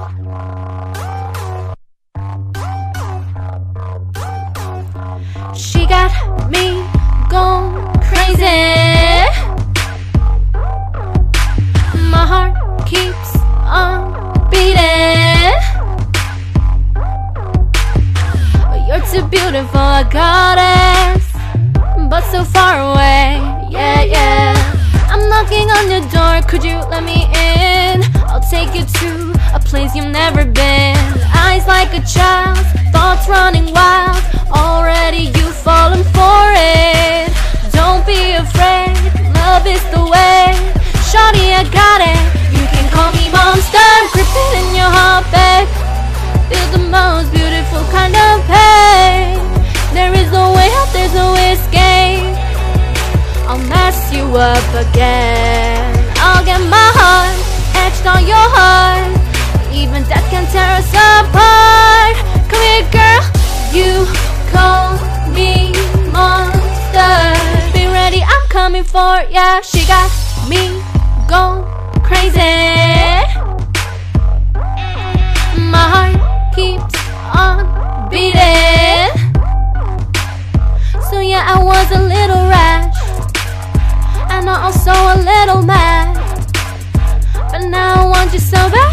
She got me going crazy. My heart keeps on beating. You're too beautiful, a goddess, but so far away. Yeah, yeah. I'm knocking on your door, could you let me in? I'll take you to a place you've never been. Eyes like a child, thoughts running wild. Already you've fallen for it. Don't be afraid, love is the way. Shawty, I got it. You can call me monster. I'm creeping in your heart, babe. Feel the most beautiful kind of pain. There is no way out, there's no escape. I'll mess you up again. I'll get my heart etched on your heart. Even death can tear us apart. Come here, girl, you call me monster. Be ready, I'm coming for ya. She got me going crazy. My heart keeps on beating. So yeah, I was a little rash, and also a little mad, but now I want you so bad.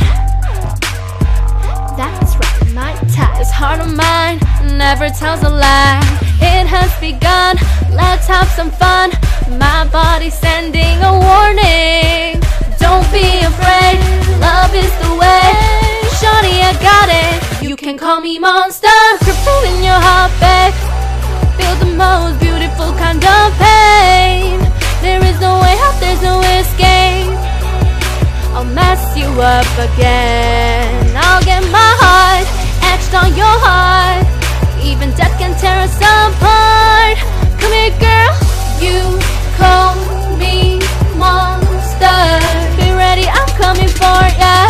That's right, my type. This heart of mine never tells a lie. It has begun, let's have some fun. My body's sending a warning. Don't be afraid, love is the way. Shawty, I got it. You can call me monster. Creeping in your heart, babe. Feel the most beautiful kind of pain. There is no way out, there's no escape. I'll mess you up again. I'll get my heart etched on your heart. Even death can tear us apart. Come here, girl, you call me monster. Be ready, I'm coming for ya.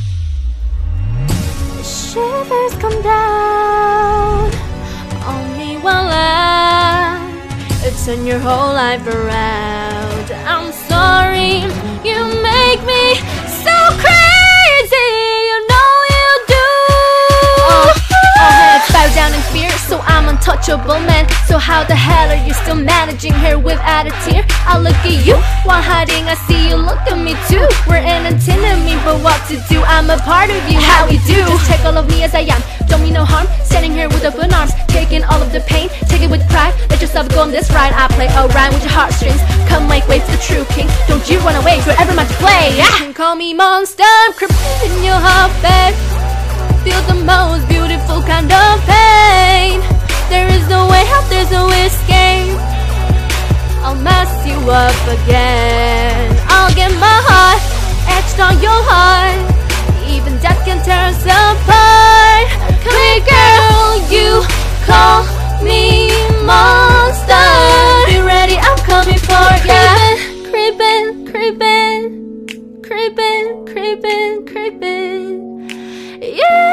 The shivers come down on me while I turn your whole life around. I'm sorry, you make me so crazy. You know you do. All heads bow down in fear, so I'm untouchable, man. So how the hell are you still managing here without a tear? I look at you while hiding, I see you look at me too. We're in antinomy, but what to do? I'm a part of you, how we do. Just take all of me as I am, don't mean no harm. Standing here with open arms, taking all of the pain. Take it with pride, let yourself go on this ride. I play around with your heartstrings. Come make way for the true king. Don't you run away, you're ever meant to play. You can call me monster. I'm creeping in your heart, babe. Feel the most beautiful kind of pain. There is no way out, there's no escape. I'll mess you up again. I'll get my heart etched on your heart. Even death can tear us apart. Come here, girl, you call me monster. Be ready, I'm coming for ya. Creeping, creeping, creeping, creeping, creeping, creeping. Yeah.